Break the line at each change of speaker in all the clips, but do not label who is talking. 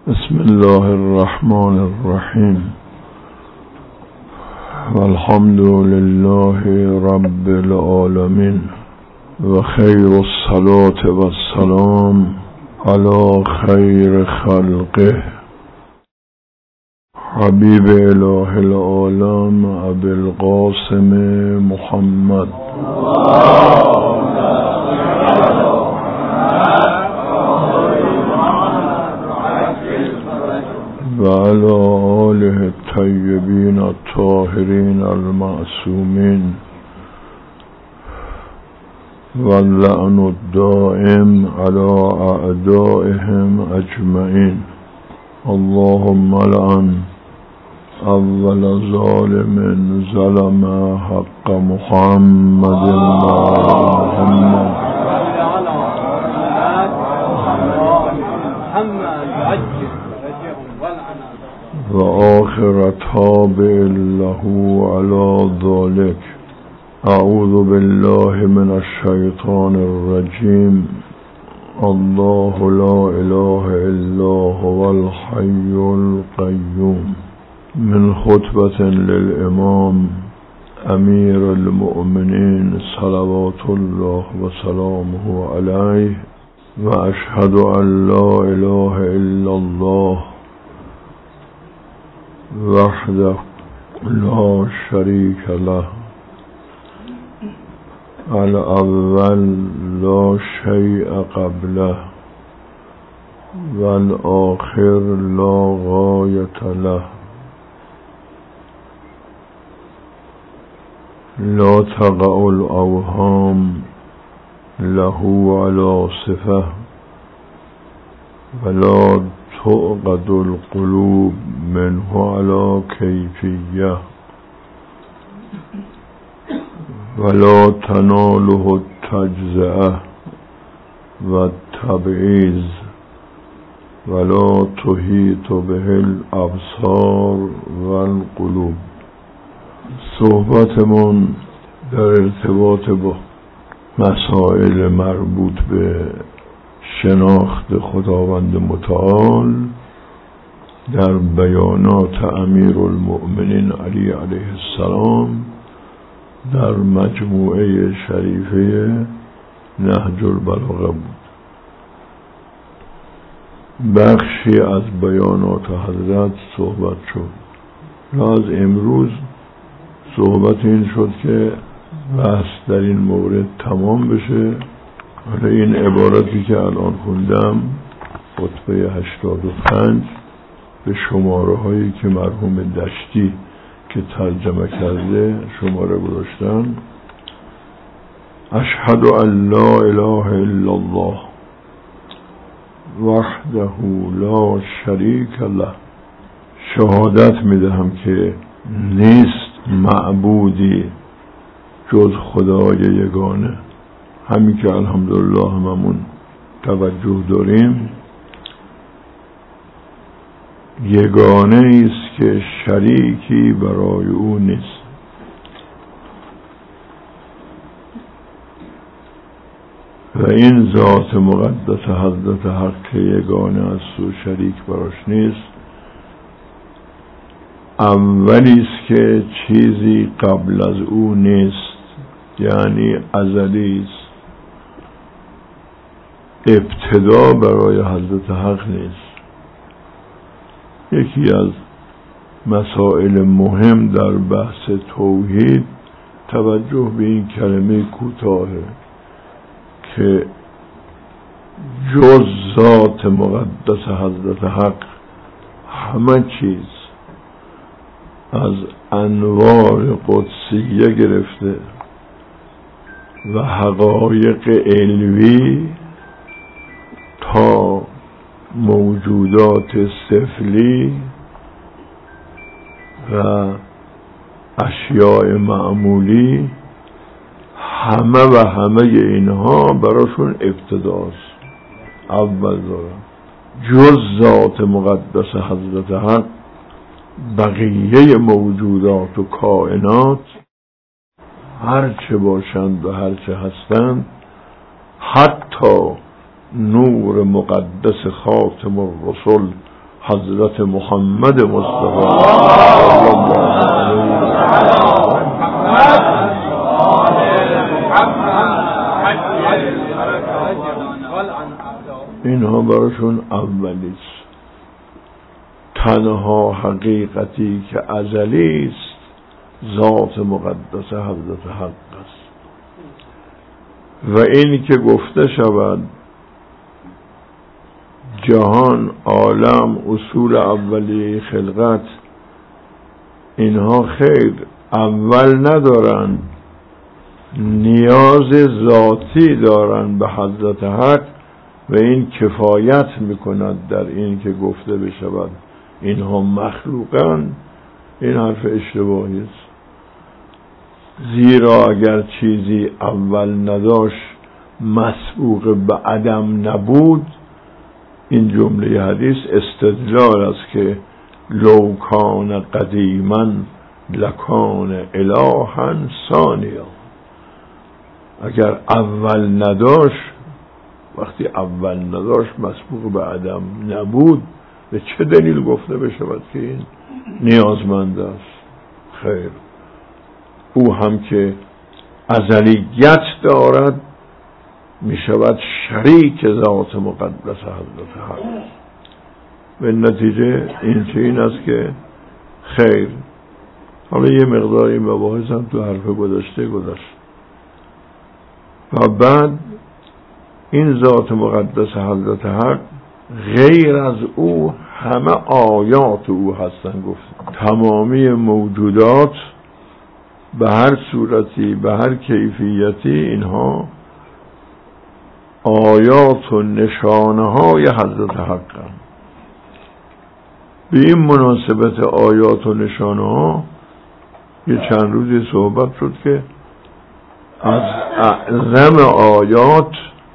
بسم الله الرحمن الرحیم والحمد لله رب العالمین و خیر الصلاة و السلام علی خیر خلقه حبیب اله العالم ابی القاسم محمد و علی آله الطیبین الطاهرین المعصومین و اللعن الدائم علی اعدائهم اجمعین. اللهم لعن اول ظالم ظلم حق محمد و آخر تابع له على ذلك. اعوذ بالله من الشیطان الرجیم. الله لا اله الا هو الحي القيوم. من خطبة للامام امیر المؤمنین صلوات الله و سلامه علیه و اشهد ان لا اله الا الله وحده لا شریک له الاول لا شیء قبله والآخر لا غایة له لا تقع الاوهام له على صفه ولا تعقد القلوب منه على كيفية ولا تناله التجزئة والتبعيز ولا تحيط به الأبصار والقلوب. صحبتمون در ارتباط با مسائل مربوط به شناخت خداوند متعال در بیانات امیر المؤمنین علی علیه السلام در مجموعه شریفه نهج البلاغه بود. بخشی از بیانات حضرت صحبت شد و از امروز صحبت این شد که بحث در این مورد تمام بشه. حالا این عبارتی که الان خوندم خطبه 85 به شماره هایی که مرحوم دشتی که ترجمه کرده شماره گذاشتن. اشهد ان لا اله الا الله وحده لا شریک له. شهادت میدهم که نیست معبودی جز خدای یگانه. همین که الحمدلله هممون توجه داریم، یگانه است که شریکی برای او نیست. و این ذات مقدس حضرت حق یگانه است و شریک براش نیست. اولی است که چیزی قبل از او نیست، یعنی ازلی است. ابتدا برای حضرت حق نیست. یکی از مسائل مهم در بحث توحید توجه به این کلمه کوتاهه که جز ذات مقدس حضرت حق همه چیز از انوار قدسیه گرفته و حقایق علوی تا موجودات سفلی و اشیاء معمولی، همه و همه اینها براشون ابتداست، اول دارن. جز ذات مقدس حضرت حق بقیه موجودات و کائنات هرچه باشند و هرچه هستند، حتی نور مقدس خاتم الرسل حضرت محمد مصطفی صلی الله علیه اینها براشون اولیست. تنها حقیقتی که ازلی است ذات مقدس حضرت حق است و این که گفته شود جهان، عالم، اصول اولیه خلقت، اینها خیر اول ندارن، نیاز ذاتی دارن به حضرت حق و این کفایت میکند در این که گفته بشود اینها مخلوقن. این حرف اشتباهی است، زیرا اگر چیزی اول نداشت مسبوق به عدم نبود. این جمله حدیث استدلال است که لو کان قدیما لکان الها ثانیا. اگر اول نداشت، وقتی اول نداشت مسبوق به عدم نبود، به چه دلیل گفته بشود که این نیازمند است؟ خیر، او هم که ازلیت دارد می شود شریک ذات مقدس حضرت حق. به نتیجه این است که خیر، حالا یه مقدار این مباحث هم تو حرف گذشته گذشت و بعد این ذات مقدس حضرت حق غیر از او همه آیات او هستن. گفت تمامی موجودات به هر صورتی به هر کیفیتی اینها آیات و نشانه های حضرت حق هم. به این مناسبت آیات و نشانه ها یه چند روزی صحبت شد که از اعظم آیات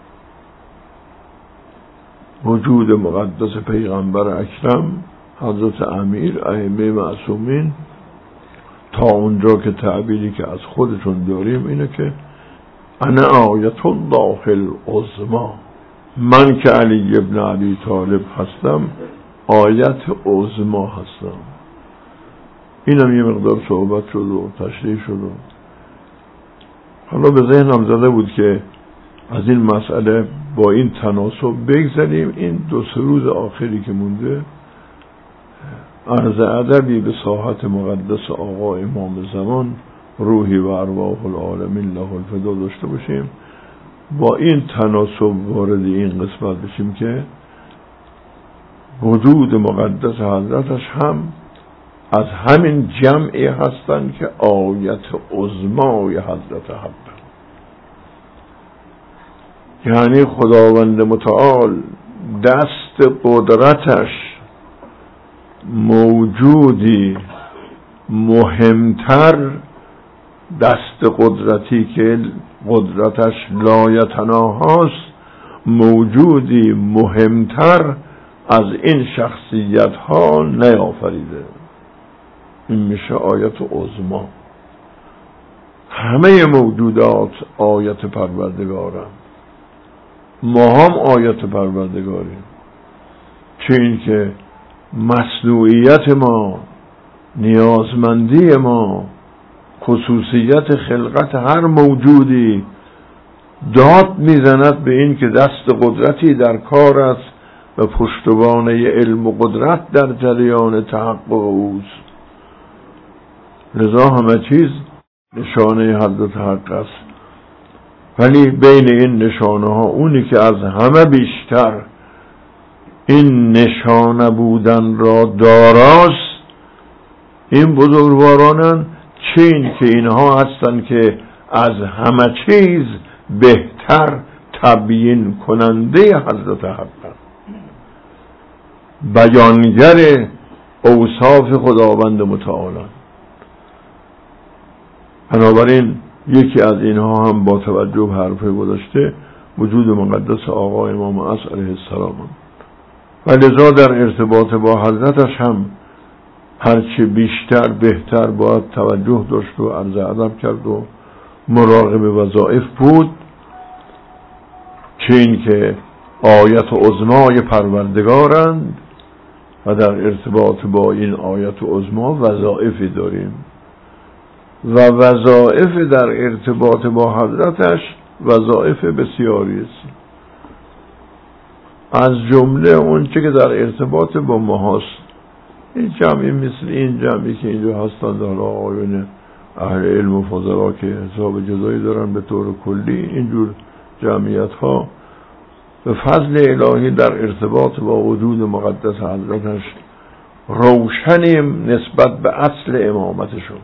وجود مقدس پیغمبر اکرم حضرت امیر ائمه معصومین، تا اونجا که تعبیری که از خودشون داریم اینه که انا آیت الله العظمی، من که علی ابن ابی طالب هستم آیت عظمی هستم. اینم یه مقدار صحبت شد و تشریح شد و حالا به ذهنم زده بود که از این مسئله با این تناسب بگذاریم. این 2-3 روز آخری که مونده عرض ادبی به ساحت مقدس آقا امام زمان روحی و ارواح العالمین له الفدا داشته باشیم، با این تناسب وارد این قسمت بشیم که وجود مقدس حضرتش هم از همین جمعی هستند که آیت عظمای حضرت حق، یعنی خداوند متعال دست قدرتش موجودی مهمتر، دست قدرتی که قدرتش لایتناهاست، موجودی مهمتر از این شخصیت ها نیافریده. این میشه آیت عظما. همه موجودات آیت پروردگارن، ما هم آیت پروردگاریم. چه این که مصنوعیت ما، نیازمندی ما، خصوصیت خلقت هر موجودی داد میزند به این که دست قدرتی در کار است و پشتوانه علم و قدرت در جریان تحقق اوست. لذا همه چیز نشانه حضرت حق است. ولی بین این نشانه ها اونی که از همه بیشتر این نشانه بودن را داراست این بزرگوارانن. چه این که اینها هستن که از همه چیز بهتر تبیین کننده حضرت حق، بیانگر اوصاف خداوند متعال. بنابراین یکی از اینها هم با توجه به حرف گذشته وجود مقدس آقا امام عصر علیه السلام و لذا در ارتباط با حضرتش هم هرچه بیشتر بهتر باید توجه داشت و عرض ادب کرد و مراقب وظایف بود. چه این که آیت عظمای پروردگارند و در ارتباط با این آیت عظما وظایفی داریم و وظایف در ارتباط با حضرتش وظایف بسیاری است. از جمله اون چه که در ارتباط با ما هست. این جمعی مثل این جمعی که اینجا هستند، حالا آقایون اهل علم و فضلا که حساب جدایی دارن به طور کلی، اینجور جمعیت ها به فضل الهی در ارتباط با وجود مقدس حضرتش روشنیم نسبت به اصل امامتشون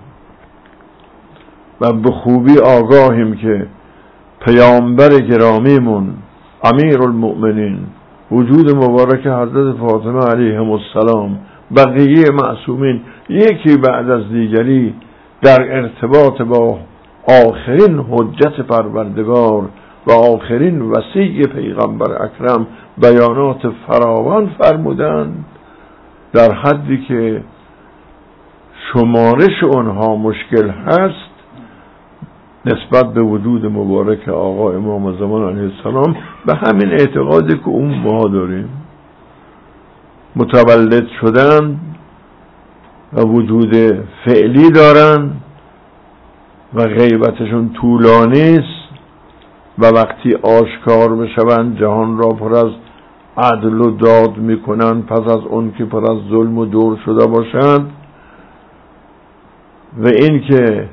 و به خوبی آگاهیم که پیامبر گرامیمون امیر المؤمنین وجود مبارک حضرت فاطمه علیهم السلام، بقیه معصومین یکی بعد از دیگری در ارتباط با آخرین حجت پروردگار و آخرین وصی پیغمبر اکرم بیانات فراوان فرمودند، در حدی که شمارش اونها مشکل هست نسبت به وجود مبارک آقا امام زمان علیه السلام، به همین اعتقادی که اون ما داریم. متولد شدن و وجود فعلی دارن و غیبتشون طولانی است و وقتی آشکار بشوند جهان را پر از عدل و داد میکنن پس از اون که پر از ظلم و دور شده باشند، و این که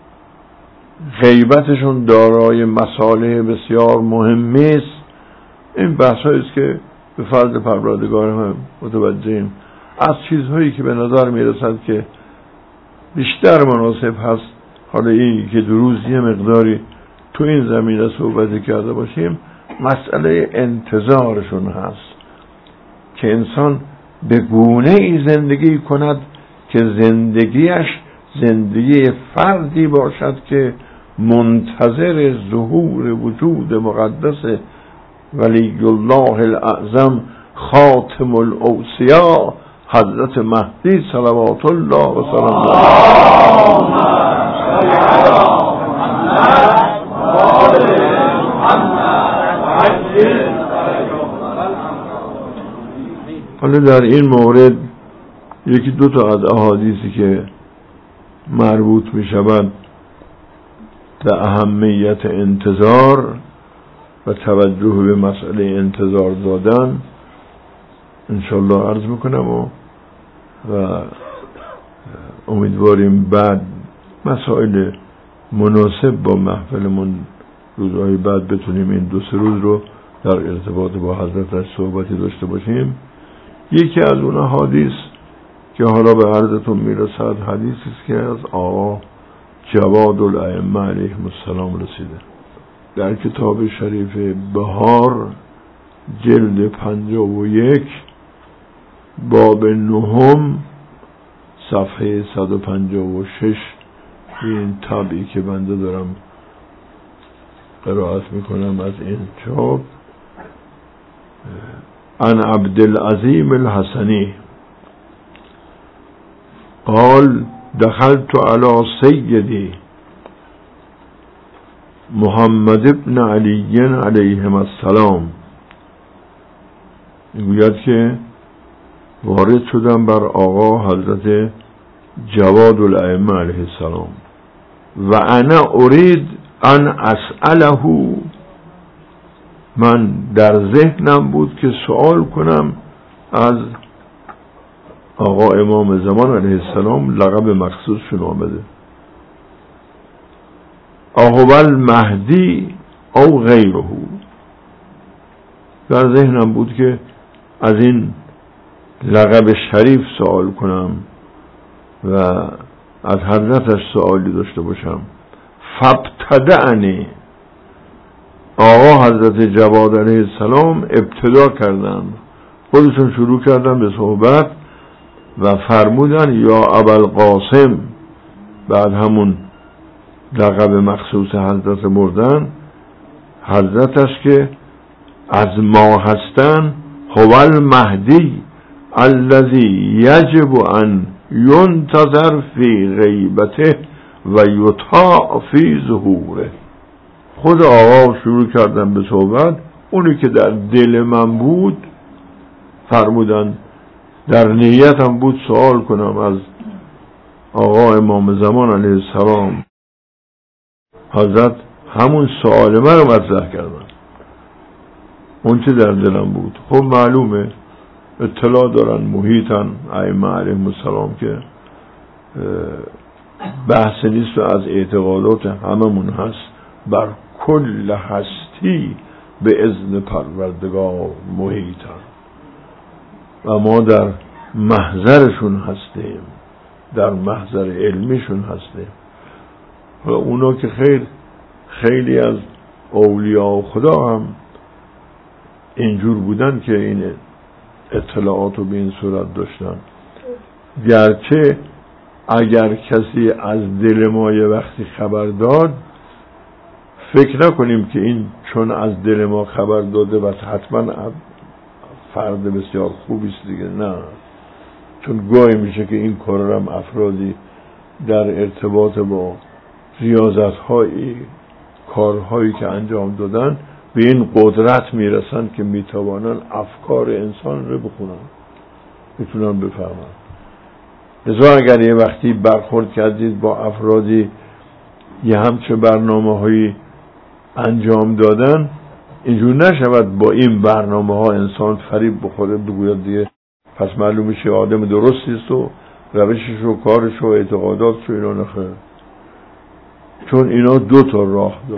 غیبتشون دارای مصالح بسیار مهمی است. این بحثایی است که به فرض پروردگار هم متوجهیم. از چیزهایی که به نظر میرسد که بیشتر مناسب هست حالا این که دو روز یه مقداری تو این زمینه صحبتی کرده باشیم، مسئله انتظارشون هست که انسان به گونه ای زندگی کند که زندگیش زندگی فردی باشد که منتظر ظهور وجود مقدس ولی الله الاعظم خاتم الاوصیا حضرت مهدی صلوات الله و سلام حالا در این مورد یکی دو تا از احادیثی که مربوط می شود به اهمیت انتظار و توجه به مسئله انتظار دادن انشالله عرض میکنم و امیدواریم بعد مسائل مناسب با محفلمون روزهای بعد بتونیم این دو سه روز رو در ارتباط با حضرتش صحبتی داشته باشیم. یکی از اون احادیث که حالا به عرضتون میرسد حدیثی است که از آقا جواد الائمه علیهم السلام رسیده در کتاب شریف بهار جلد 51 باب 9 صفحه 156 این طبعی که بنده دارم قرائت میکنم از این چاپ. عن عبدالعظیم الحسنی قال دخلت على سیدی محمد ابن علی علیهم السلام، میگوید که وارد شدم بر آقا حضرت جواد الائمه علیه السلام و انا اريد ان اسأله، من در ذهنم بود که سوال کنم از آقا امام زمان علیه السلام لقب مخصوصشون آمده اهو المهدی او غیره، در ذهنم بود که از این لقب شریف سوال کنم و از حضرتش سوالی داشته باشم. فابتدعنی، آقا حضرت جواد علیه السلام ابتدا کردن، خودشون شروع کردن به صحبت و فرمودن یا ابوالقاسم، بعد همون لقب مخصوص حضرت بردن، حضرتش که از ما هستن هو المهدی الذی یجب ان ینتظر فی غیبته و یطاع فی ظهوره. خود آقا شروع کردن به صحبت، اونی که در دل من بود فرمودن در نیتم بود سوال کنم از آقا امام زمان علیه السلام. حضرت همون سوال من رو مطرح کردن، اون چه در دلم بود. خب معلومه اطلاع دارن، محیطن ائمه علیهم السلام که بحث نیست و از اعتقادات هممون هست. بر کل هستی به اذن پروردگار محیطن و ما در محضرشون هستیم، در محضر علمیشون هستیم. و اونا که خیلی از اولیاء خدا هم اینجور بودن که این اطلاعات رو به این صورت داشتن. گرچه اگر کسی از دل ما یه وقتی خبر داد، فکر نکنیم که این چون از دل ما خبر داده و حتما فرد بسیار خوبی است دیگه. نه، چون گاهی میشه که این کار هم افرادی در ارتباط با ریاضت‌هایی، کارهایی که انجام دادن به این قدرت میرسن که میتوانن افکار انسان رو بخونن، میتونن بفهمن. لذا اگر یه وقتی برخورد کردید با افرادی یه همچه برنامه‌هایی انجام دادن، اینجور نشود با این برنامه‌ها انسان فریب بخوره بگوید دیگه پس معلوم میشه آدم درستی است و روشش و کارش و اعتقاداتش و اینا. نخیر، چون اینا دو تا راه داره.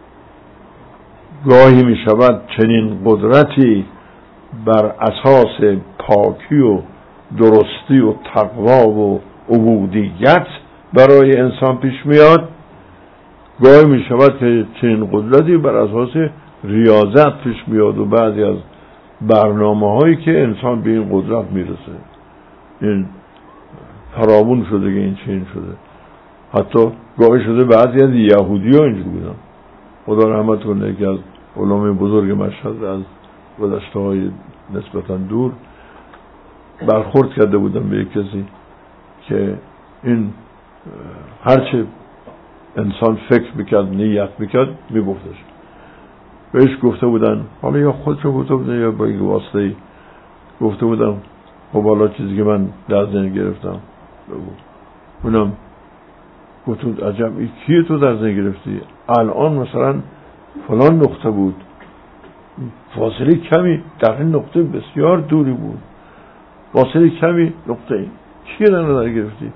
گاهی می شود چنین قدرتی بر اساس پاکی و درستی و تقوا و عبودیت برای انسان پیش میاد، گاهی می شود که چنین قدرتی بر اساس ریاضت پیش میاد و بعضی از برنامه هایی که انسان به این قدرت میرسه. این فراوون شده که این چنین شده. حتی گاهی شده بعضی از یهودی ها اینجور بودن. خدا رحمت کنه، یکی از علمای بزرگ مشهد از گذشته های نسبتا دور برخورد کرده بودن به یک کسی که این هرچه انسان فکر میکرد نیت میکرد میگفتش. بهش گفته بودن، حالا یا خودشو گفته بودن یا با یک واسطه‌ای گفته بودن خب حالا چیزی که من در ذهن گرفتم بگو. اونم گفت عجب این کیه تو در ذهن گرفتی؟ الان مثلا فلان نقطه بود، فاصله کمی در این نقطه بسیار دوری بود، فاصله کمی نقطه کیه در نظر گرفتی؟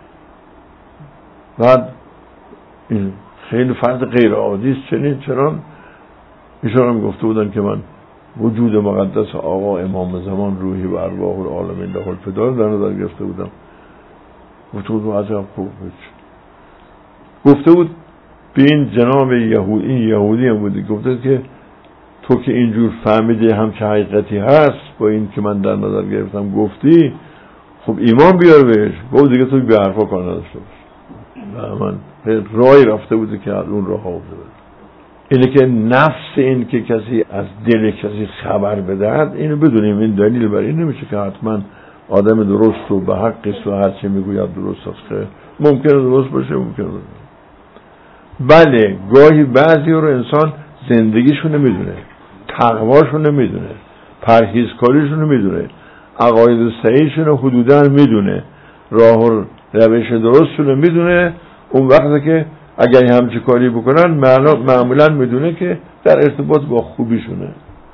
بعد این خیلی فرد غیر عادی است. چنین چنان ایشان هم گفته بودن که من وجود مقدس آقا امام زمان روحی و ارواح العالمین له الفدا در نظر گرفته بودم. گفته بود عجب خوب بود. گفته بود به این جناب یهودی هم بودی، گفته که تو که اینجور فهمیدی همچه حقیقتی هست با این که من در نظر گرفتم گفتی، خب ایمان بیار بهش. گفت دیگه تو به حرفا کار نداشته باش. و من راهی رفته بودی که از اون راه ها بوده. اینه که نفس این که کسی از دل کسی خبر بدهد، اینو بدونیم این دلیل بر این نمیشه که حتما آدم درست و به حقیست و هرچی میگوید درست است. که ممکنه درست باشه، ممکنه باشه. بله گاهی بعضی رو انسان زندگیشون نمیدونه، تقواشون نمیدونه، پرهیزکاریشون نمیدونه، عقاید صحیحشون رو حدوداً میدونه، راه و روش درستشون رو میدونه. اون وقتی که اگر همچه کاری بکنن معمولاً میدونه که در ارتباط با خوبیشونه.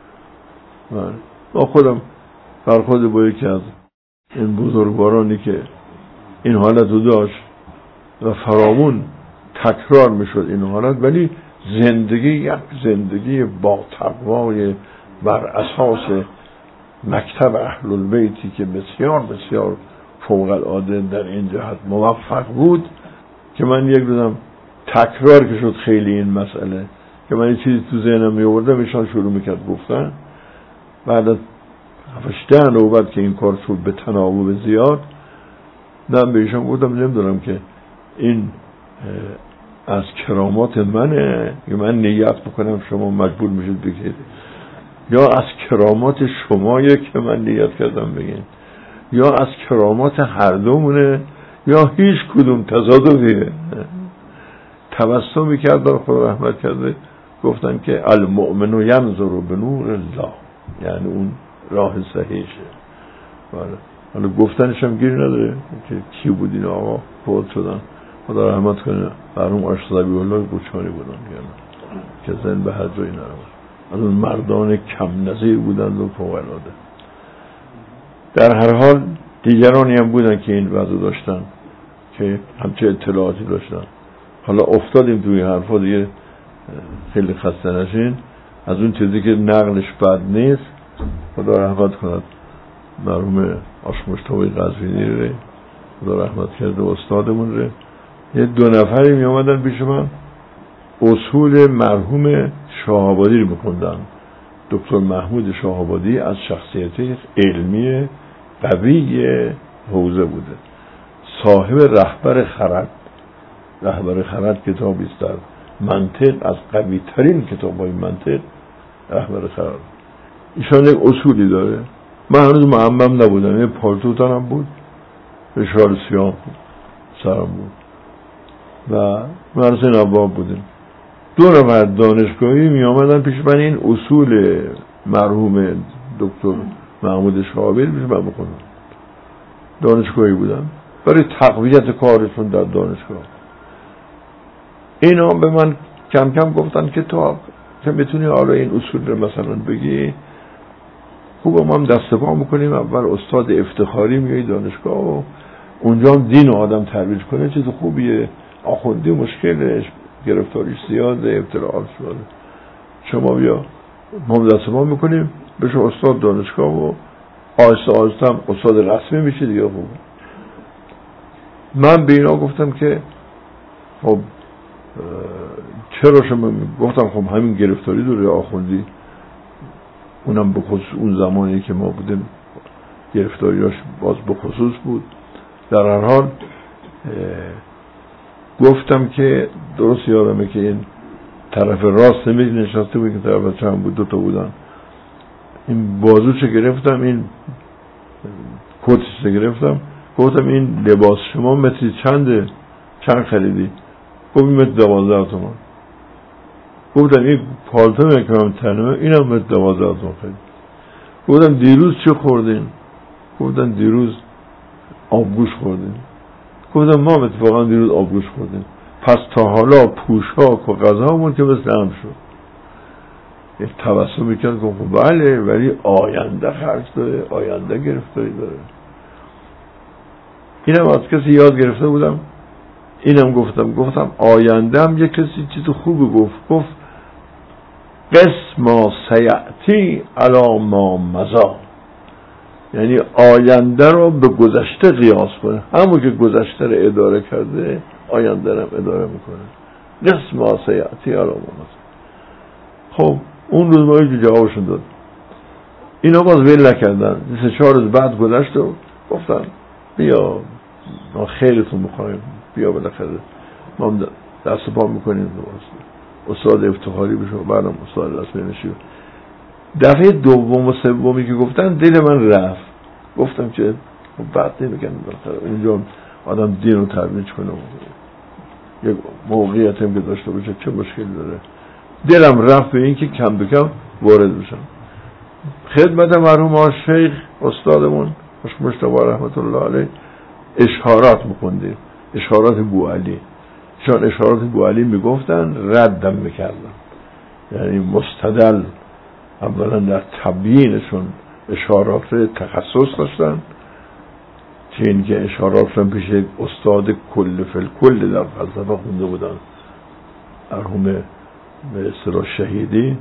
با خودم برخورد با یکی از این بزرگوارانی که این حالت رو داشت و فراوون تکرار میشد این حالت، ولی یک زندگی با تقوای بر اساس مکتب اهل البیتی که بسیار بسیار فوق العاده در این جهت موفق بود. که من یک روزم تکرار که شد خیلی این مسئله که من این چیزی تو ذهنم می آوردم، ایشان شروع میکرد گفتن. بعد از 7-8 نوبت که این کار شد به تناوب زیاد، من به ایشان گفتم نمیدونم که این از کرامات منه که من نیت بکنم شما مجبور میشید بگید، یا از کرامات شمایه که من نیت کردم بگین، یا از کرامات هر دومونه، یا هیچ کدوم تضادیه. تبسمی کردن، خدا رحمت کرده، گفتن که المؤمن ینظر بنور الله، یعنی اون راه صحیحشه. حالا گفتنش هم گیری نداره که کی بود این آقا، فوت شدن، خدا رحمت کنه. مرحوم آشنا ذبیح الله قوچانی بودن که زن به هر جایی نرود. از اون مردان کم نظیر بودند و فوق العاده. در هر حال دیگرانی هم بودن که این وضع داشتن که همچه اطلاعاتی داشتن. حالا افتادیم توی حرفا دیگه، خیلی خسته نشین. از اون چیزی که نقلش بد نیست، خدا رحمت کند مرحوم آقا مجتبی قزوینی رو، خدا رحمت کرده استادمون رو، یه 2 نفری می آمدن پیش من اصول مرحوم شاه‌آبادی رو می‌خوندن. دکتر محمود شاه‌آبادی از شخصیت علمی قوی حوزه بوده، صاحب رهبر خرد کتابی است در منطق، از قوی ترین کتاب‌های منطق رهبر خرد. ایشان یک اصولی داره. من هنوز معمم نبودم، یه پالتوتانم بود، شال سیاه بود سرم بود و مدرسه نواب بودیم. 2 نفر دانشگاهی می آمدن پیش من این اصول مرحوم دکتر محمود شاه‌آبادی پیش من بخونن. دانشگاهی بودن برای تقویت کارشون در دانشگاه. اینا به من کم کم گفتن که تو که میتونی حالا این اصول رو مثلا بگی، خوب ما هم دست پا میکنیم. اول استاد افتخاری میای دانشگاه و اونجا هم دین و آدم ترویج کنه، چیز خوبیه. آخوندی مشکلش، گرفتاریش زیاده، ابتلاعات شده. شما بیا، ما هم دست پا میکنیم بشه استاد دانشگاه و آهسته آهسته هم استاد رسمی میشه دیگه. خوب من به اینا گفتم که خب چرا شما، گفتم خب همین گرفتاری داره آخوندی، اونم به خصوص اون زمانی که ما بودیم گرفتاریاش باز به خصوص بود. در هر حال گفتم که درست یادمه که این طرف راست میز نشسته بود که طرف چپ بود، 2 تا بودن. این بازوچه گرفتم، این کتش گرفتم، گفتم این لباس شما متری چنده، چند خریدی؟ گفت این متر 12 تومان. گفتم این پالتو که من تنمه اینم متر 12 تومان خرید. گفتم دیروز چه خوردین؟ گفتم دیروز آبگوش خوردین. گفتم ما اتفاقا دیروز آبگوش خوردیم، پس تا حالا پوشاک و غذامون که مثل هم شد. یک تبسم میکرد، گفت بله ولی آینده خرج داره، آینده گرفتاری داره. اینم از کسی یاد گرفته بودم. اینم گفتم آینده هم یک کسی چیز خوبی گفت قس ما سیعتی علی ما مضی، یعنی آینده رو به گذشته قیاس کنه. همون که گذشته رو اداره کرده آینده رو اداره میکنه. قس ما سیعتی علی ما مضی. خب اون روز ما یکی جوابشون داد. اینا باز ول نکردن. 3-4 روز بعد گذشت و گفتن بیا ما خیرتون میخوایم، بیا بالاخره ما دست پا میکنیم استاد افتخاری بشه و بعدم استاد رسمی نشی. دفعه دوم و سومی که گفتن دل من رفت. گفتم که بعد نمیگن بالاخره اونجا آدم دین رو ترویج کنه، یک موقعیت هم که داشته باشه، چه مشکلی داره. دلم رفت به این که کم به کم وارد بشم. خدمت مرحوم شیخ استادمون مجتبی رحمت الله علیه اشارات می‌خوندیم، اشارات بوعلی. چون اشارات بوعلی میگفتن ردم میکردن، یعنی مستدل اولا در تبیینشون اشارات تخصص داشتن، که اینکه اشارات رو پیش یک استاد کل فلکل در فلسفه خونده بودن، مرحوم به اصطلاح شهیدی،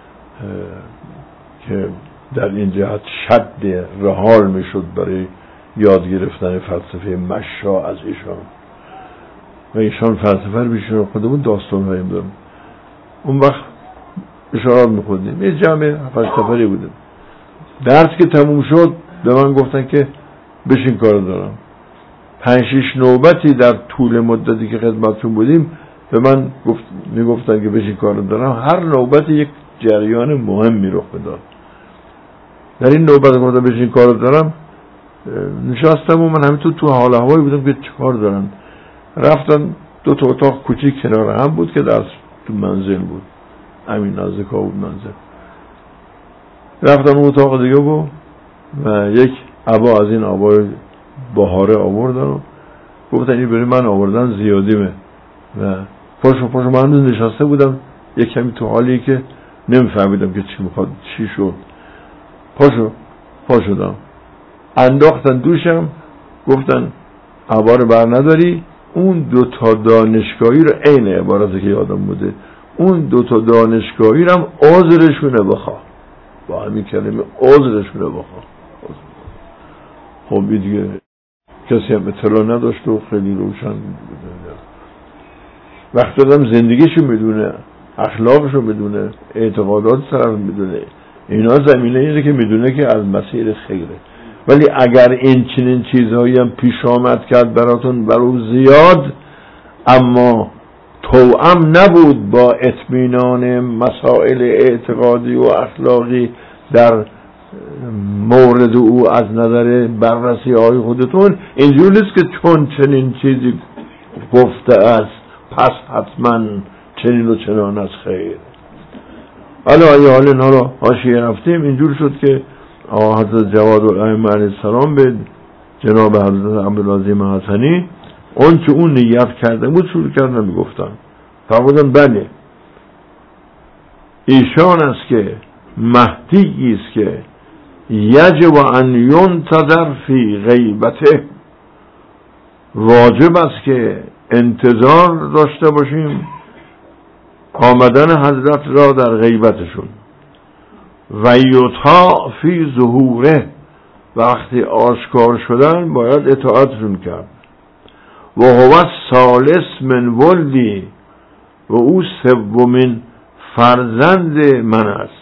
که در این جهت شد رحال میشد برای یاد گرفتن فلسفه مشا از ایشان. و ایشان فلسفه رو بیشتر خودمون داستان هاییم دارم. اون وقت اشارات میخوندیم، یه جمع فلسفه‌ای بودیم. درس که تموم شد به من گفتن که بشین کار دارم. 5-6 نوبتی در طول مدتی که خدمتتون بودیم به من میگفتن که بشین کار دارم. هر نوبتی یک جریان مهمی رخ میداد. در این نوبت گفتم بشین کار دارم، نشستم و من همینطور تو حال هوایی بودم که چه کار دارن. رفتن 2 تا اتاق کوچیک کنار هم بود که در تو منزل بود، همین نزدیکا بود منزل. رفتن اون اتاق دیگه بود و یک عبا از این آبای بهاره آوردن و گفتن این برای من آوردن زیادیمه و پاشو من نشسته بودم یک کمی تو حالی که نمیفهمیدم که چی میخواد چی شد. پاشدم انداختن دوشم، گفتن عبا رو بر نداری، اون 2 دانشگاهی رو عین عبارتی که یادم بوده، اون 2 دانشگاهی رو هم عذرشونه بخوا، با همین کلمه عذرشونه بخوا. خب دیگه کسی هم اطلاع نداشت و خیلی روشن بود. وقتی آدم زندگیشو میدونه، اخلاقشو میدونه، اعتقادات طرف میدونه، اینا زمینه اینه که میدونه که از مسیر خیره. ولی اگر این چنین چیزهایی هم پیش آمد کرد براتون برای زیاد، اما توأم نبود با اطمینان مسائل اعتقادی و اخلاقی در مورد او از نظر بررسی های خودتون، اینجور نیست که چون چنین چیزی گفته است پس حتما چنین و چنان از خیر. حالا اینا رو حاشیه رفتیم. اینجور شد که حضرت جواد الائمه علیه السلام به جناب حضرت عبدالعظیم حسنی اون که اون نیت کرده بود شروع کردن میگفتن. فرمودن بله ایشان است که مهدی است که یجب ان ینتظر فی غیبته، واجب است که انتظار داشته باشیم آمدن حضرت را در غیبتشون. و یطاع فی ظهوره، وقتی آشکار شدن باید اطاعتشون کرد. و هو الثالث من ولدی، و او 3مین فرزند من است.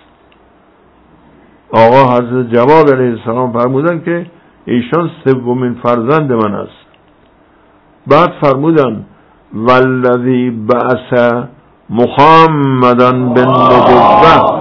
آقا حضرت جواد علیه السلام فرمودن که ایشان 3مین فرزند من است. بعد فرمودن والذی بعث محمدا بالنبوة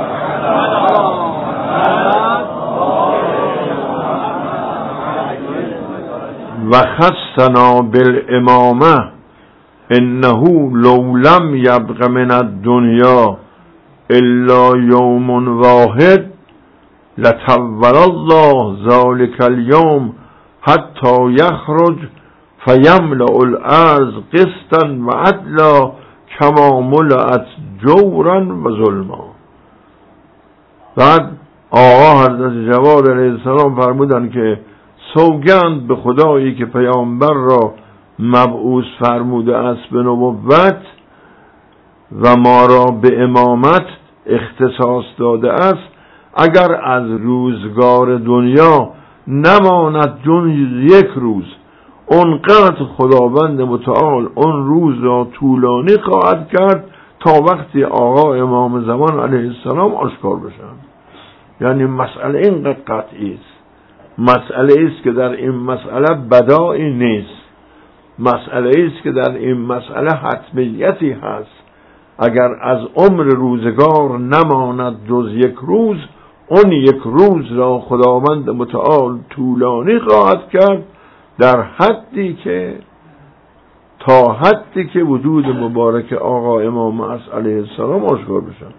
و خصنا بالامامه انه لو لم یبق من الدنیا الا یوم واحد لطول الله ذلك اليوم حتی یخرج فیملأ الارض قسطا و عدلا کما ملأت جورا و ظلما. بعد آقا حضرت جواد علیه السلام فرمودن که سوگند به خدایی که پیامبر را مبعوث فرموده است به نبوت و ما را به امامت اختصاص داده است، اگر از روزگار دنیا نماند جز 1 روز، اونقدر خداوند متعال اون روز را طولانی خواهد کرد تا وقتی آقا امام زمان علیه السلام آشکار بشن. یعنی مسئله اینقدر قطعی است، مسئله است که در این مسئله بدایی نیست، مسئله است که در این مسئله حتمیتی هست. اگر از عمر روزگار نماند جز 1 روز، اون 1 روز را خداوند متعال طولانی خواهد کرد در حدی که تا حدی که وجود مبارک آقا امام علیه السلام آشکار بشن.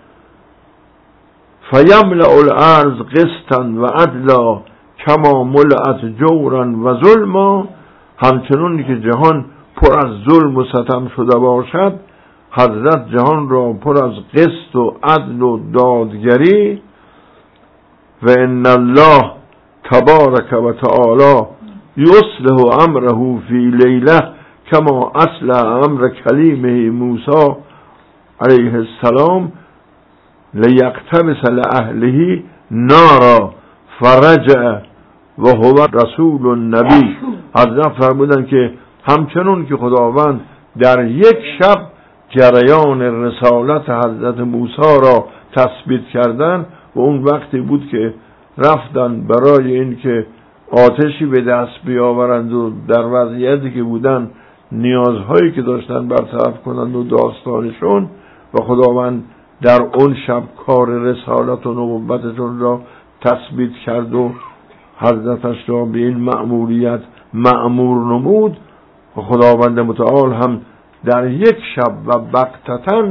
فیملأ الارض قسطا و عدلا کما ملأت جورا و ظلما، همچنون که جهان پر از ظلم و ستم شده باشد، حضرت جهان را پر از قسط و عدل و دادگری. و ان الله تبارک و تعالی یصلح امره فی لیله کما اصلح امر کلیمه موسی علیه السلام لیقتبس لأهله نارا فرجع و هو رسول النبی. حضرت فرمودن که همچنون که خداوند در 1 شب جریان رسالت حضرت موسی را تثبیت کردن و اون وقتی بود که رفتن برای این که آتشی به دست بیاورند و در وضعیتی که بودن نیازهایی که داشتن برطرف کنند و داستانشون، و خداوند در اون شب کار رسالت و نبوتشون را تثبیت کرد و حضرتش را به این مأموریت مأمور نمود. و خداوند متعال هم در 1 شب و بغتةً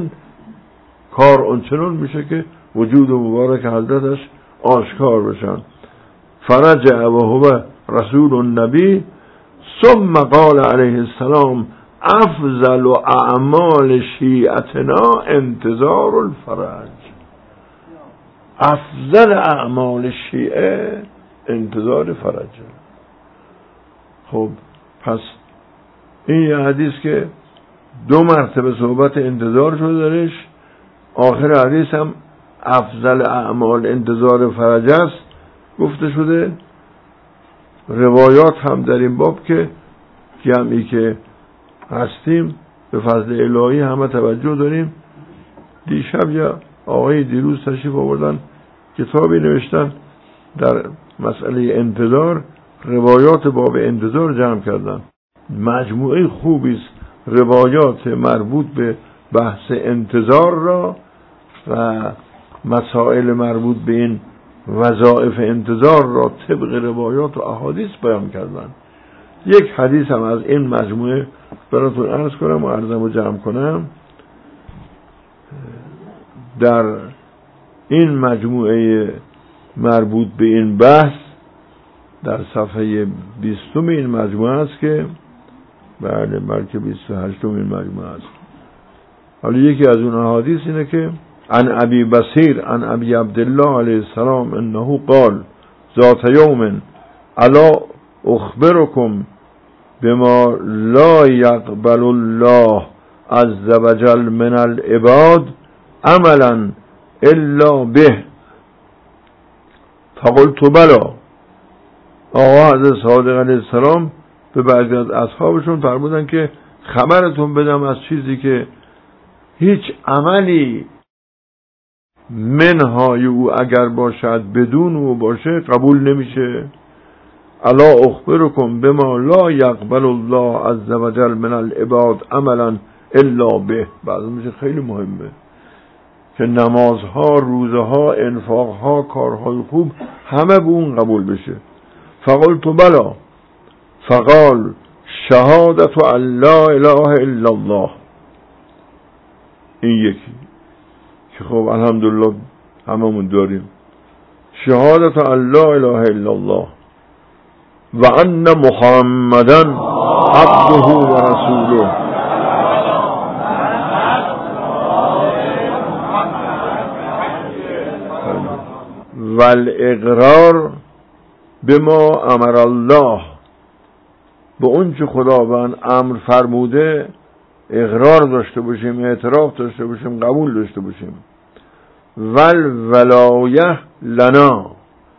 کار اونچنان میشه که وجود مبارک حضرتش آشکار بشن. فرجع و هو رسول النبی ثم قال علیه السلام افضل اعمال شیعتنا انتظار الفرج. افضل اعمال شیعه انتظار فرجه. خب پس این یه حدیث که 2 مرتبه صحبت انتظار شده درش، آخر حدیث هم افضل اعمال انتظار فرج است گفته شده. روایات هم در این باب که جمعی که هستیم به فضل الهی همه توجه داریم. دیشب یا آقای دیروز تشریف آوردن کتابی نوشتن در مسئله انتظار، روایات باب انتظار جمع کردن. مجموعه خوبی است روایات مربوط به بحث انتظار را و مسائل مربوط به این وظایف انتظار را طبق روایات و احادیث بیان کردن. یک حدیث هم از این مجموعه براتون عرض کنم و عرضم رو جمع کنم. در این مجموعه مربوط به این بحث در صفحه 20 این مجموعه است که بلکه 28 این مجموعه است. حالا یکی از اون احادیث اینه که عن ابی بصیر عن ابی عبدالله علیه السلام انه قال ذات یوم الا اخبركم بما لا يقبل الله عز وجل من العباد عملا الا به فقلت بلا. آقا حضرت صادق علیه السلام به بعضی از اصحابشون فرمودن که خبرتون بدم از چیزی که هیچ عملی منهای او اگر باشد بدون او باشه قبول نمیشه. الا اخبركم بما لا يقبل الله عز وجل من العباد عملا الا به. بعضی میشه خیلی مهمه که نمازها، روزها، انفاقها، کارهای خوب همه به اون قبول بشه. فقلت بلا. فقال شهادت ان لا اله الا الله. این یکی که خب الحمدلله هممون داریم، شهادت ان لا اله الا الله و ان محمدن عبده و رسوله. و الاقرار بما امر الله، به اون چه خداوند امر فرموده اقرار داشته باشیم، اعتراف داشته باشیم، قبول داشته باشیم. والولایه لنا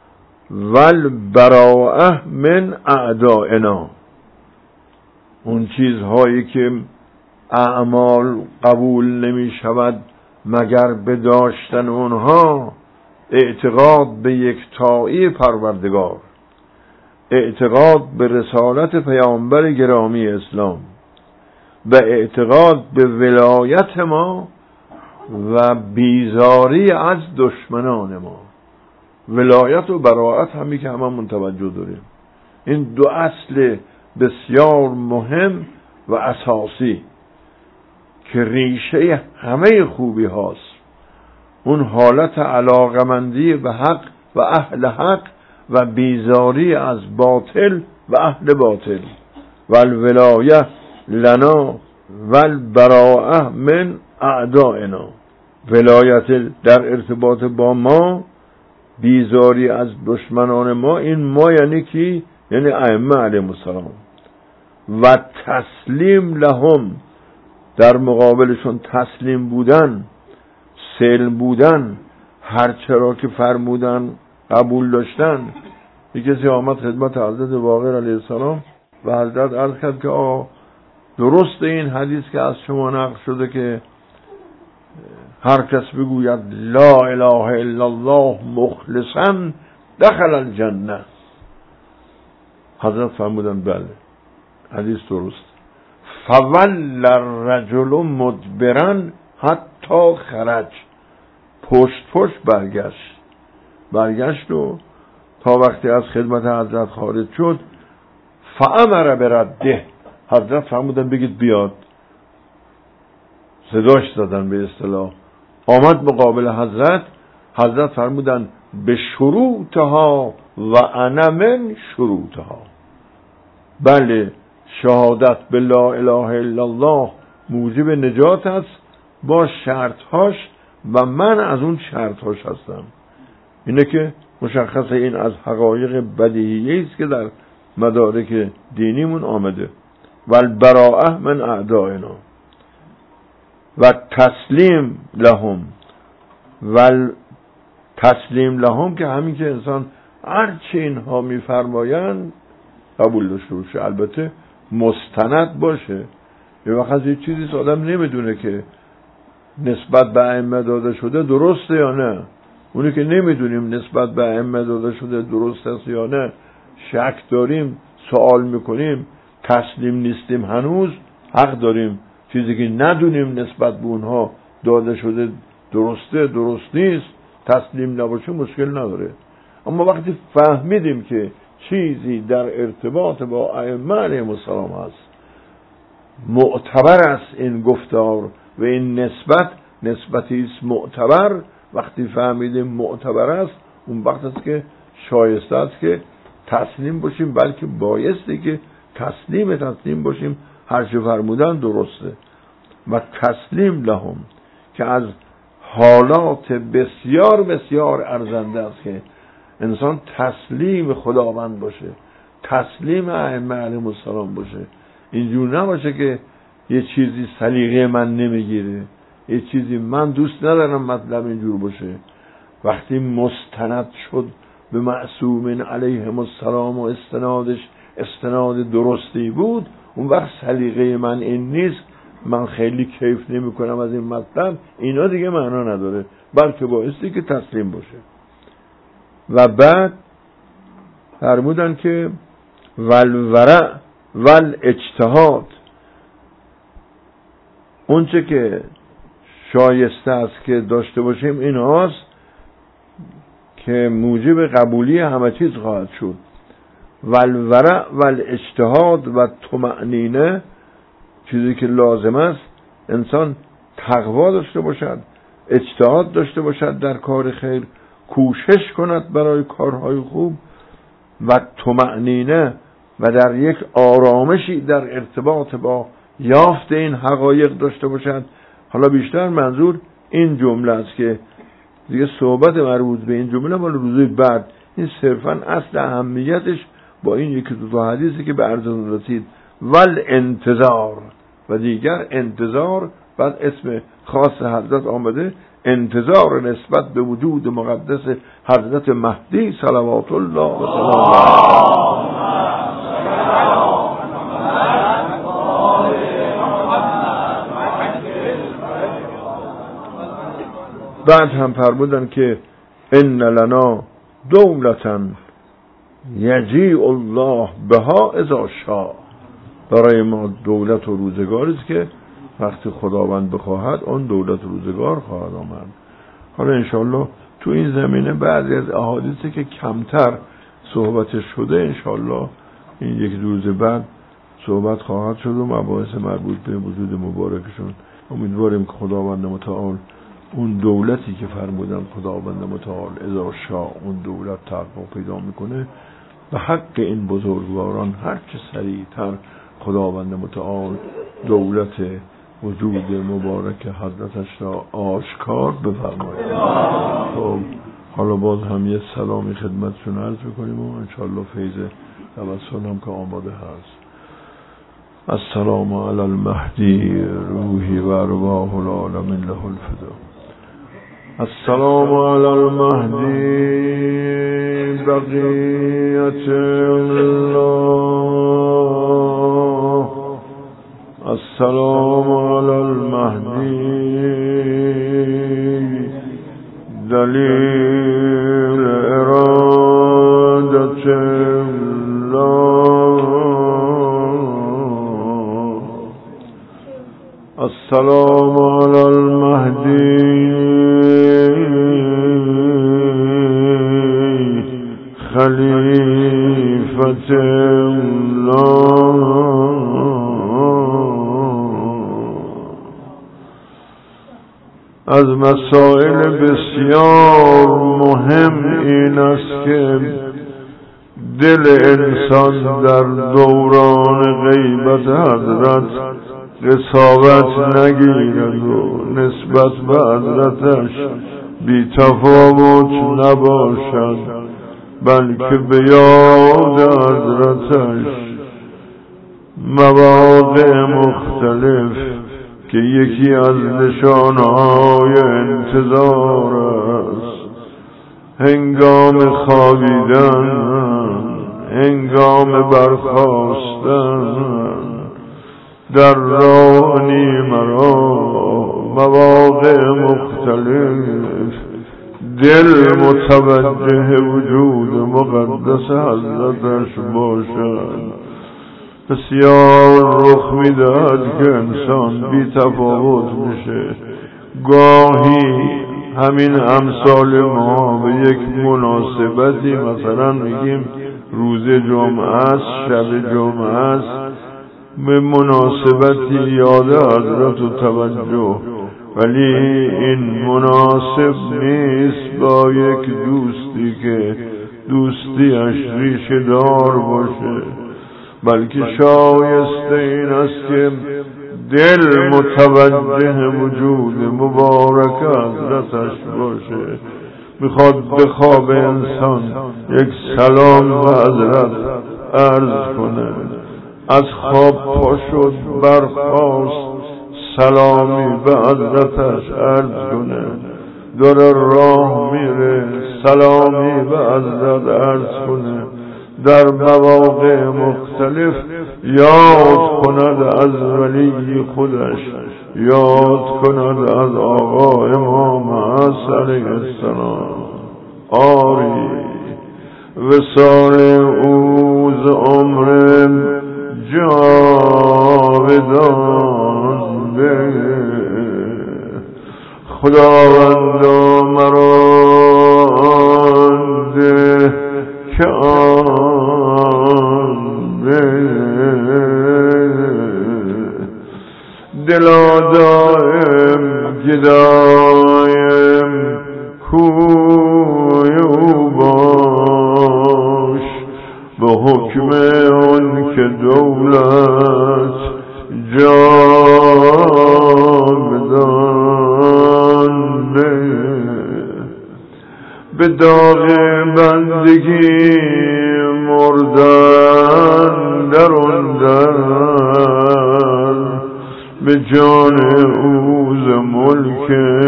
والبراءه من اعدائنا. اون چیزهایی که اعمال قبول نمی شود مگر به داشتن اونها، اعتقاد به یکتایی پروردگار، اعتقاد به رسالت پیامبر گرامی اسلام و اعتقاد به ولایت ما و بیزاری از دشمنان ما. ولایت و براءت همی که هممون توجه داریم. این 2 اصل بسیار مهم و اساسی که ریشه همه خوبی هاست. اون حالت علاقمندی به حق و اهل حق و بیزاری از باطل و اهل باطل. والولایه لنا والبراءه من اعدائنا. ولایت در ارتباط با ما، بیزاری از دشمنان ما. این ما یعنی کی؟ یعنی ائمه علیهم السلام. و تسلیم لهم، در مقابلشون تسلیم بودن، سلم بودن، هر چرا که فرمودن قبول داشتن. یک کسی آمد خدمت حضرت باقر علیه السلام و حضرت عرض کرد که درست این حدیث که از شما نقل شده که هر کس بگوید لا اله الا الله مخلصا دخل الجنه. حضرت فرمودن بله حدیث درست. فول الرجل مدبرا حتی خرج. پشت برگشت و تا وقتی از خدمت حضرت خارج شد. فامر برده. حضرت فرمودن بگید بیاد. صداش زدن به اصطلاح. آمد مقابل حضرت. حضرت فرمودن به شروطها و انا من شروطها. بله، شهادت به لا اله الا الله موجب نجات است با شرطهاش و من از اون شرطهاش هستم. اینه که مشخصه، این از حقایق بدیهیه است که در مدارک دینیمون آمده. والبراءه من اعدائنا و تسلیم لهم. تسلیم لهم که همین که انسان هرچی اینها میفرمایند قبول داشته باشه، البته مستند باشه. یه وقت از یه چیزی آدم نمیدونه که نسبت به ائمه داده شده درسته یا نه. اونی که نمیدونیم نسبت به ائمه داده شده درست است یا نه، شک داریم، سوال میکنیم، تسلیم نیستیم، هنوز حق داریم چیزی که ندونیم نسبت به اونها داده شده درسته درست نیست تسلیم نباشه مشکل نداره. اما وقتی فهمیدیم که چیزی در ارتباط با ائمه علیهم السلام هست، معتبر است این گفتار و این نسبتی است معتبر، وقتی فهمیدیم معتبر است، اون وقت است که شایسته است که تسلیم باشیم، بلکه بایسته که تسلیم باشیم. هر چه فرمودن درسته. و تسلیم لهم که از حالات بسیار بسیار ارزنده است که انسان تسلیم خداوند باشه، تسلیم ائمه علیهم السلام باشه. اینجور نباشه که یه چیزی سلیقه من نمیگیره، یه چیزی من دوست ندارم مطلب اینجور باشه. وقتی مستند شد به معصومین علیهم السلام و استنادش استناد درستی بود، اون وقت سلیقه من این نیست، من خیلی کیف نمی کنم از این مطلب، اینا دیگه معنا نداره، بلکه بایستی که تسلیم باشه. و بعد فرمودن که والورع والاجتهاد، اون چه که شایسته است که داشته باشیم این هاست که موجب قبولی همه چیز خواهد شد. والورع والاجتهاد و طمأنینه، چیزی که لازم است انسان تقوا داشته باشد، اجتهاد داشته باشد در کار خیر، کوشش کند برای کارهای خوب، و طمأنینه و در یک آرامشی در ارتباط با یافت این حقایق داشته باشد. حالا بیشتر منظور این جمله است که دیگه صحبت مربوط به این جمله مال روزی بعد، این صرفا اصل اهمیتش با این یکی دو حدیثی که به عرضتون رسید. والانتظار، و دیگر انتظار، بعد اسم خاص حضرت آمده، انتظار نسبت به وجود مقدس حضرت مهدی صلوات الله و سلام علیه. بعد هم فرمودن که ان لنا دولتا یجیء الله بها اذا شاء، برای ما دولت و روزگاری است که وقتی خداوند بخواهد آن دولت و روزگار خواهد آمد. حالا انشالله تو این زمینه بعضی از احادیثی که کمتر صحبت شده انشالله این یک روز بعد صحبت خواهد شد و مباحث مربوط به وجود مبارکشون. امیدواریم که خداوند متعال اون دولتی که فرمودن خداوند متعال اذا شاء اون دولت تحقق پیدا میکنه، به حق این بزرگواران هر چه سریعتر خداوند متعال دولت وجود مبارک حضرتش را آشکار بفرماید. خب حالا باز هم یه سلامی خدمتشون عرض بکنیم و انشاءالله فیض توسل هم که آماده هست. السلام علی المهدی روحی و ارواح العالمین له الفدا. السلام علی المهدی بقیت الله. السلام علی المهدی دلیل ارادت الله. السلام علی المهدی خلیفت الله. از مسائل بسیار مهم این است که دل انسان در دوران غیبت حضرت قساوت نگیرد و نسبت به حضرتش بی تفاوت نباشد، بلکه به یاد حضرتش مواقع مختلف که یکی از نشانهای انتظار است، هنگام خوابیدن، هنگام برخاستن، در راه نیمرا، مواقع مختلف دل متوجه وجود مقدس حضرتش باشد. بسیار رخ میدهد که انسان بی تفاوت میشه. گاهی همین امثال ما به یک مناسبتی، مثلا میگیم روز جمعه است، شب جمعه است، به مناسبتی یاد حضرت و توجه، ولی این مناسب نیست با یک دوستی که دوستیش ریشه دار باشه، بلکه شایسته این است که دل متوجه وجود مبارک حضرتش باشه. میخواد به خواب انسان یک سلام به حضرت عرض کنه، از خواب پا شد برخاست سلامی به حضرتش عرض کنه، داره راه میره سلامی به حضرت عرض کنه، در مواقع مختلف یاد کند از ولی خودش، یاد کند از آقا امام حسن علیه السلام. آری وصال اوز عمر جاودان به، خداوندا مرا ده که آن به، دلا دائم گدایم کوی او باش، به حکم اون که دولت جاودان به، به داغ بندگی مردن در آن در، به جان اوز ملک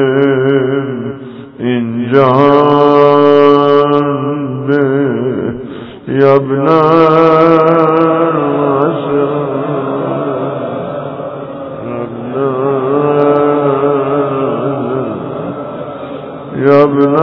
این جهان به، یبن یبن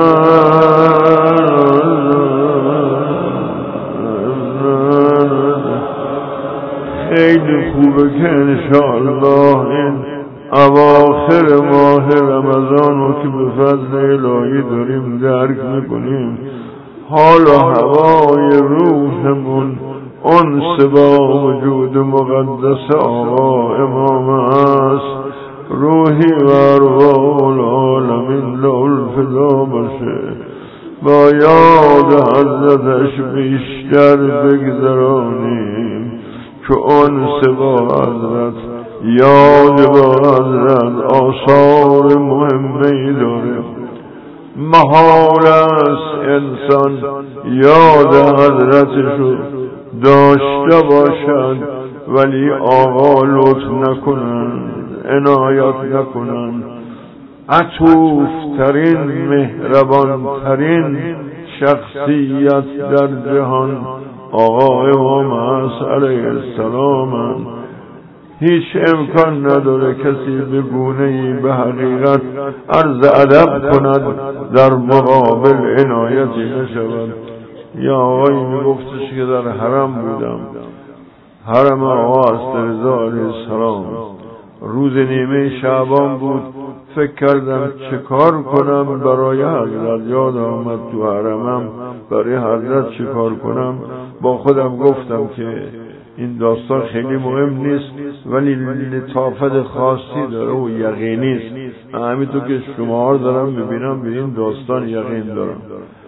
خیلی خوبه که انشاءالله این اواخر ماه رمضان رو که به فضل الهی داریم درک میکنیم، حال و هوای روحمون انس با وجود مقدس آقا امام است، روحی و ارواح العالمین للفدا باشه، با یاد حضرتش بیشتر بگذرانیم که انس با حضرت، یاد با حضرت آثار مهمی داره. محال است انسان یاد حضرتشو داشته باشد ولی آقا لطف نکنن، عنایت نکنن. عطوف ترین، مهربان ترین شخصیت در جهان آقا امام حسن علیه السلام. هیچ امکان نداره کسی به گونه‌ای به حقیقت عرض ادب کند در مقابل عنایتی نشود. یا آقایی میگفتش که در حرم بودم، حرم آقا رضا علیه السلام، روز نیمه شعبان بود، فکر کردم چه کار کنم برای حضرت، یاد آمد تو حرمم برای حضرت چه کار کنم. با خودم گفتم که این داستان خیلی مهم نیست ولی لطافت خاصی داره و یقینی است. همینطور که شما دارم ببینم به این داستان یقین دارم.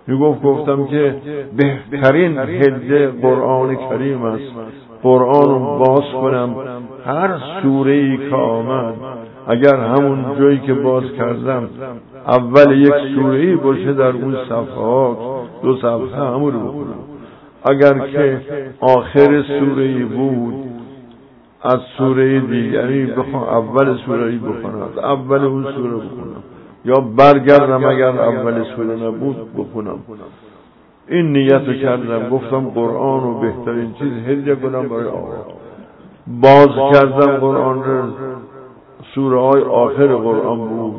گفتم که بهترین هدیه قرآن کریم است. قرآن رو باز کنم، هر سوره‌ای که آمد اگر همون جایی که باز کردم اول یک سوره‌ای باشه در اون صفحات 2 صفحه همون رو بخونم. اگر که آخر سوره‌ای بود از سوره دیگری بخونم، اول سوره‌ای بخونم، اول اون سوره بخونم، یا برگردم اگر اول سوره نبود بخونم. این نیت کردم. گفتم قرآن رو بهترین چیز هدیه کنم برای آقا. باز کردم قرآن رو، سوره های آخر قرآن بود،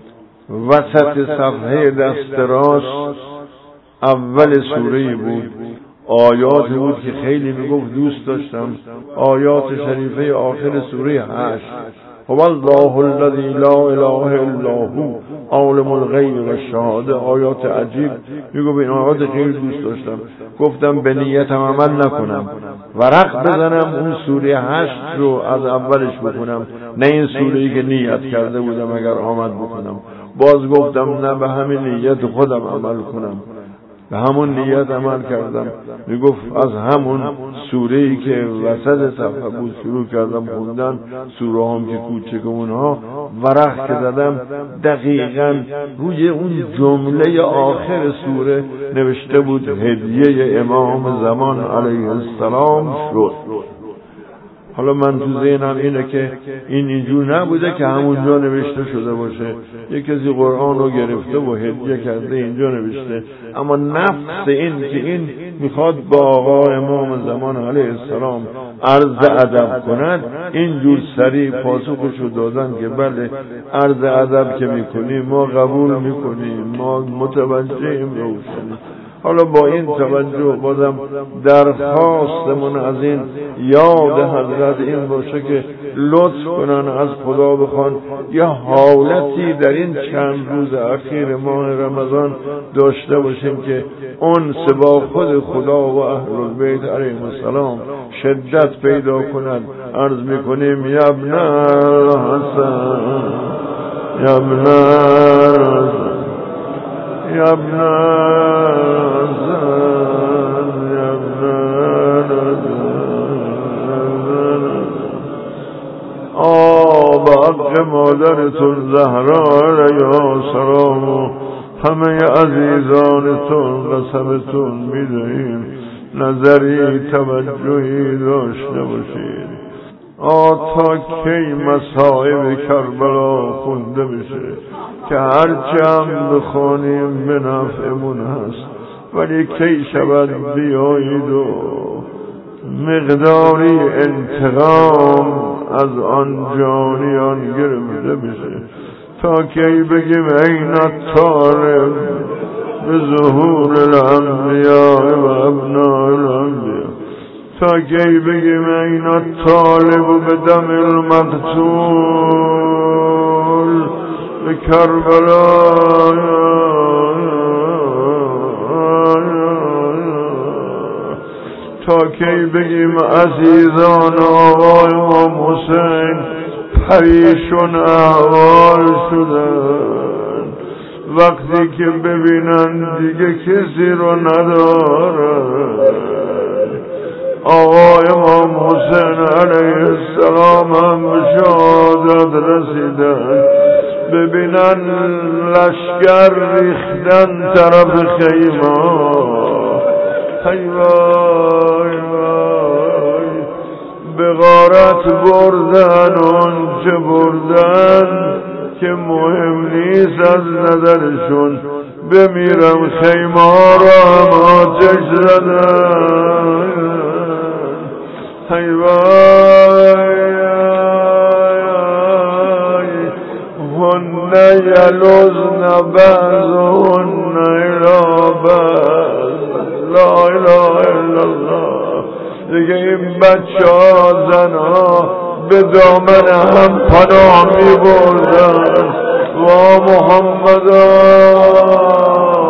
وسط صفحه دست راست اول سوره بود، آیات بود که خیلی میگفت دوست داشتم، آیات شریفه آخر سوره 8 هو الله الذی لا اله الا هو عالم الغیب و الشهاده. آیات عجیب میگفت، این آیات خیلی دوست داشتم. گفتم به نیتم عمل نکنم، ورق بزنم اون سوره 8 رو از اولش بکنم، نه این سوره‌ای که نیت کرده بودم اگر آمد بکنم. باز گفتم نه، به همین نیت خودم عمل کنم، به همون نیت عمل کردم. میگفت از همون سوره‌ای که وسط صفحه بود شروع کردم خوندن، سوره هم که کوچک اونها، ورق که زدم دقیقاً روی اون جمله آخر سوره نوشته بود هدیه امام زمان علیه السلام شد. حالا من تو ذهنم اینه که این اینجور نبوده که همونجا نوشته شده باشه، یک کسی قرآن رو گرفته و هدیه کرده اینجا نوشته، اما نفس این که این میخواد با آقا امام زمان علیه السلام عرض ادب کند، اینجور سریع پاسخشو دادن که بله عرض ادب که میکنیم ما قبول میکنیم، ما متوجهیم روشنیم. حالا با این توجه بازم درخواستمون از این یاد حضرت این باشه که لطف کنن از خدا بخوان یه حالتی در این چند روز اخیر ماه رمضان داشته باشیم که اون با خود خدا و اهل البیت علیهم السلام شدت پیدا کند. عرض میکنیم یا ابن الحسن یا ابن الحسن یا ابن حق مادرتون زهرا علیها سلام، همه عزیزانتون قسمتون میدهیم، نظری توجهی داشته باشید. تا کی مصائب کربلا خونده بشه که هرچی هم بخونیم به نفعمون هست، ولی کی شود بیایید و مقداری انتقام از آن جانیان گرفته بشه. تا کی بگیم این الطالب به ظهور الانبیاء و ابناء الانبیاء، تا کی بگیم این الطالب به دم المقتول به کربلا. تا کی بگیم عزیزان آقای امام حسین پریشون احوال شدن، وقتی که ببینن دیگه کسی رو ندارن. آقای امام حسین علیه السلام هم به شهادت رسیدن، ببینن لشکر ریختن طرف خیمه، ای وای وای، به غارت بردن اونچه بردن که مهم نیست از نظرشون، بمیرم خیمه ها را هم آتش زدن. ای وای هن یلوزن بعضهن الی بعض، لا اله الا الله. دیگه این بچه ها زن ها به دامن هم پناه می بردن. و محمد